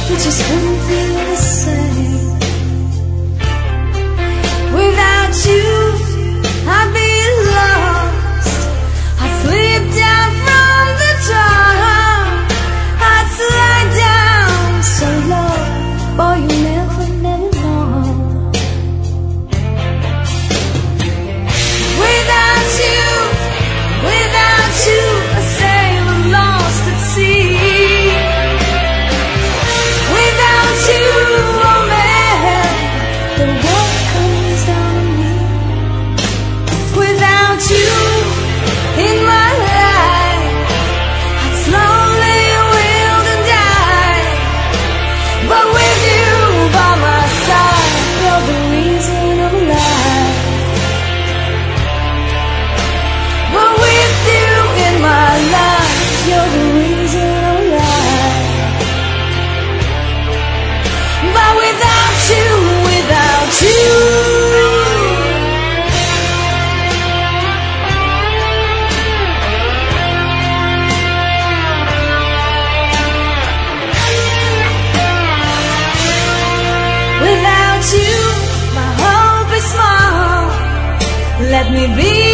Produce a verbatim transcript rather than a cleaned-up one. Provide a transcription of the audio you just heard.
it just wouldn't feel the same. Without you, I'd be lost. I'd slip down from the top. I'd slide down so low, boy, you never, never know. Without you, without you, a sailor lost at sea. Without you, oh man, the world comes down on me. Without you in my life, I'd slowly wilt and die. But with you by my side, you're the reason of life. But with you in my life, you're the reason of life. But without you, without you, without you, my hope is small. Let me be